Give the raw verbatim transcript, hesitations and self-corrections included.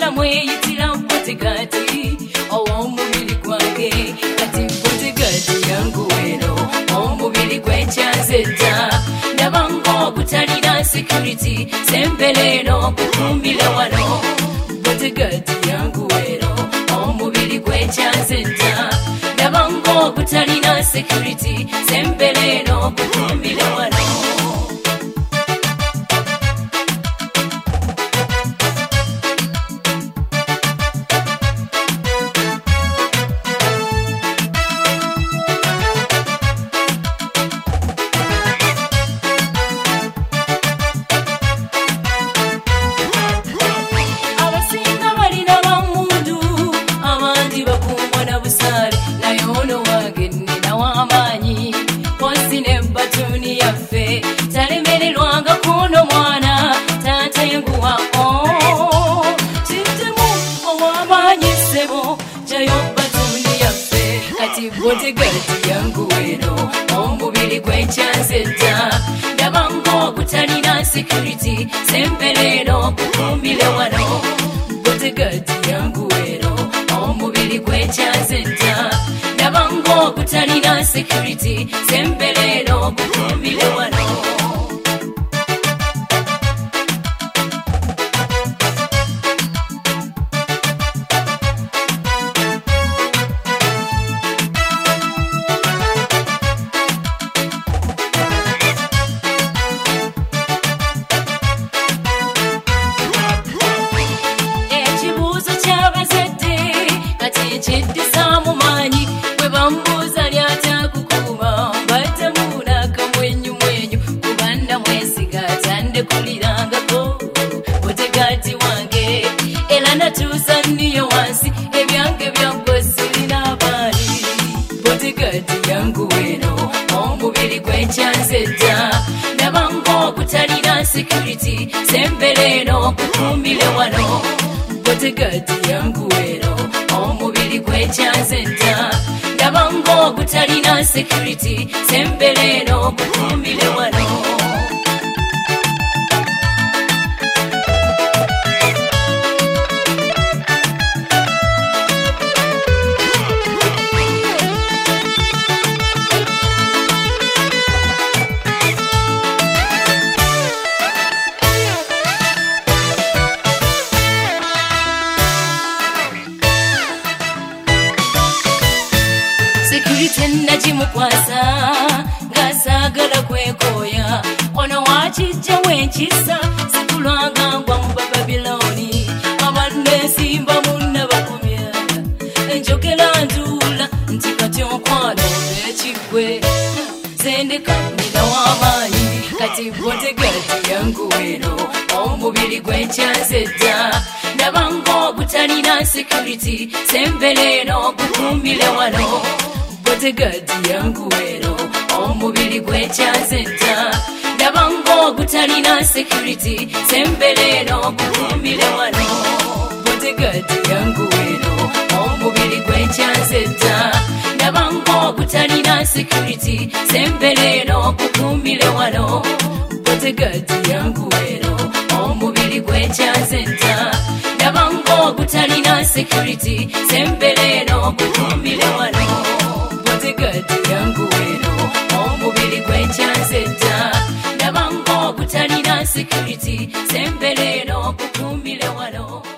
Omula mweyitira botegati ow'omubiri gwange kati botegati yangu eno omubiri gwekyanze dda ndaba ng'obutalina security sembeleeno kukumbira wano botegati yangu eno omubiri gwekyanze dda ndaba ng'obutalina security sembeleeno kukumbira wano. Botegati yangu eno omubiri gwekyanze dda ndaba ng'obutalina security sembeleeno kukumbire wano botegati yangu eno omubiri gwekyanze dda ndaba ng'obutalina security sembeleeno kukumbire wano. Botegati yangu eno omubiri gwekyanze dda ndaba ng'obutalina security sembeleeno kukumbire wano botegati yangu eno omubiri gwekyanze dda ndaba ng'obutalina security sembeleeno kukumbire wano. Nagimukwasa ng'asaagala kwekooya ono wakijja wenkisa sikulwanga ngwa mu Bababilooni abanneesimba munna bakumya enjogera ntuula nti kati okwano ekigwe zendeka nina w'amaanyi kati botegati yangu eno omubiri gwekyanze dda ndaba ng'obutalina security sembeleeno kukumbire wano botegati yangu eno omubiri gwekyanze dda ndaba ng'obutalina security sembeleeno kukumbire wano botegati yangu eno omubiri gwekyanze dda ndaba ng'obutalina security sembeleeno kukumbire wano botegati yangu eno omubiri gwekyanze dda ndaba ng'obutalina security sembeleeno kukumbire wano botegati yangu eno omubiri gwekyanze dda ndaba ng'obutalina security sembeleeno kukumbire wano.